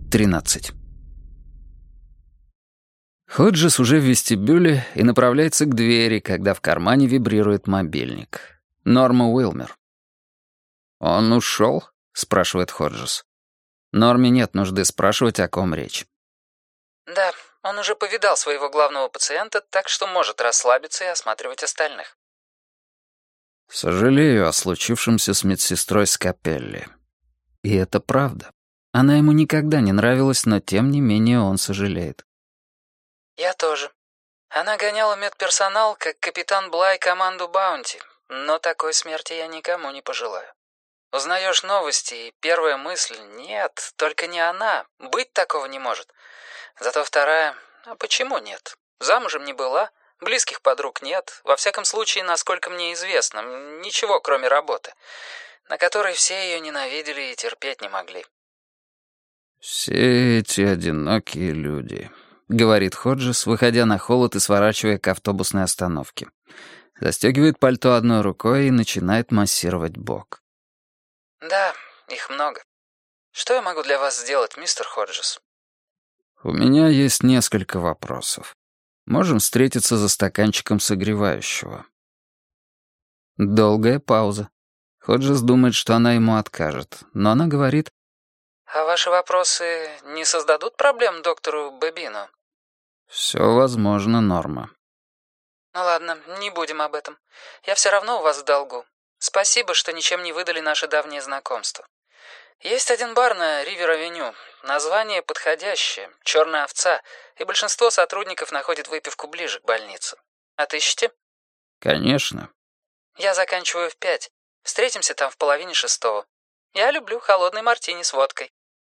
13. Ходжес уже в вестибюле и направляется к двери, когда в кармане вибрирует мобильник. Норма Уилмер. «Он ушел?» — спрашивает Ходжес. Норме нет нужды спрашивать, о ком речь. «Да, он уже повидал своего главного пациента, так что может расслабиться и осматривать остальных». Сожалею о случившемся с медсестрой Скапелли. И это правда. Она ему никогда не нравилась, но тем не менее он сожалеет. «Я тоже. Она гоняла медперсонал, как капитан Блай команду Баунти, но такой смерти я никому не пожелаю. Узнаешь новости, и первая мысль — нет, только не она, быть такого не может. Зато вторая — а почему нет? Замужем не была, близких подруг нет, во всяком случае, насколько мне известно, ничего кроме работы, на которой все ее ненавидели и терпеть не могли». «Все эти одинокие люди», — говорит Ходжес, выходя на холод и сворачивая к автобусной остановке. Застегивает пальто одной рукой и начинает массировать бок. «Да, их много. Что я могу для вас сделать, мистер Ходжес?» «У меня есть несколько вопросов. Можем встретиться за стаканчиком согревающего». Долгая пауза. Ходжес думает, что она ему откажет, но она говорит: «А ваши вопросы не создадут проблем доктору Бэбину?» «Все возможно, Норма». «Ну ладно, не будем об этом. Я все равно у вас в долгу. Спасибо, что ничем не выдали наше давнее знакомство. Есть один бар на Ривер-авеню. Название подходящее — «Черная овца», и большинство сотрудников находит выпивку ближе к больнице. Отыщите?» «Конечно». «Я заканчиваю в 5. Встретимся там в 5:30. Я люблю холодный мартини с водкой».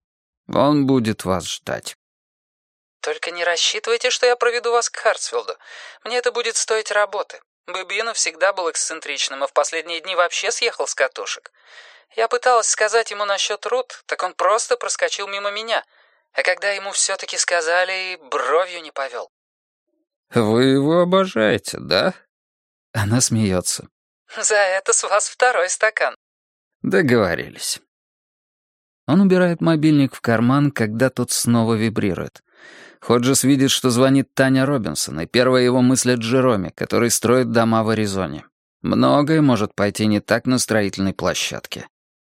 «Он будет вас ждать». «Только не рассчитывайте, что я проведу вас к Хартсфилду. Мне это будет стоить работы. Бэбину всегда был эксцентричным, а в последние дни вообще съехал с катушек. Я пыталась сказать ему насчет Рут, так он просто проскочил мимо меня. А когда ему все-таки сказали, бровью не повел». «Вы его обожаете, да?» Она смеется. «За это с вас второй стакан». Договорились. Он убирает мобильник в карман, когда тот снова вибрирует. Ходжес видит, что звонит Таня Робинсон, и первая его мысль о Джероме, который строит дома в Аризоне. Многое может пойти не так на строительной площадке.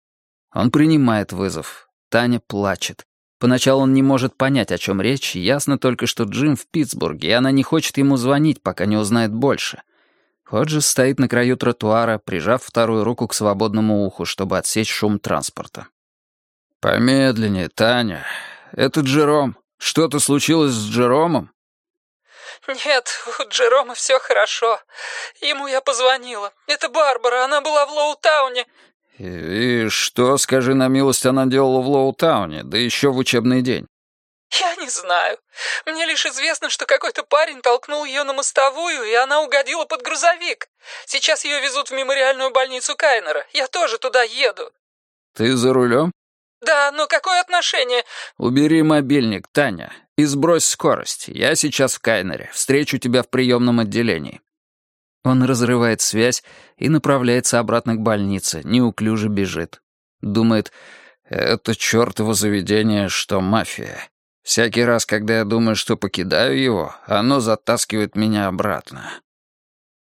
Он принимает вызов. Таня плачет. Поначалу он не может понять, о чем речь, ясно только, что Джим в Питтсбурге, и она не хочет ему звонить, пока не узнает больше. Ходжес стоит на краю тротуара, прижав вторую руку к свободному уху, чтобы отсечь шум транспорта. «Помедленнее, Таня. Это Джером. Что-то случилось с Джеромом?» «Нет, у Джерома все хорошо. Ему я позвонила. Это Барбара, она была в Лоутауне». «И что, скажи на милость, она делала в Лоутауне, да еще в учебный день?» «Я не знаю. Мне лишь известно, что какой-то парень толкнул ее на мостовую, и она угодила под грузовик. Сейчас ее везут в мемориальную больницу Кайнера. Я тоже туда еду». «Ты за рулем?» «Да, но какое отношение?» «Убери мобильник, Таня, и сбрось скорость. Я сейчас в Кайнере. Встречу тебя в приемном отделении». Он разрывает связь и направляется обратно к больнице, неуклюже бежит. Думает: «Это чертово заведение, что мафия. Всякий раз, когда я думаю, что покидаю его, оно затаскивает меня обратно».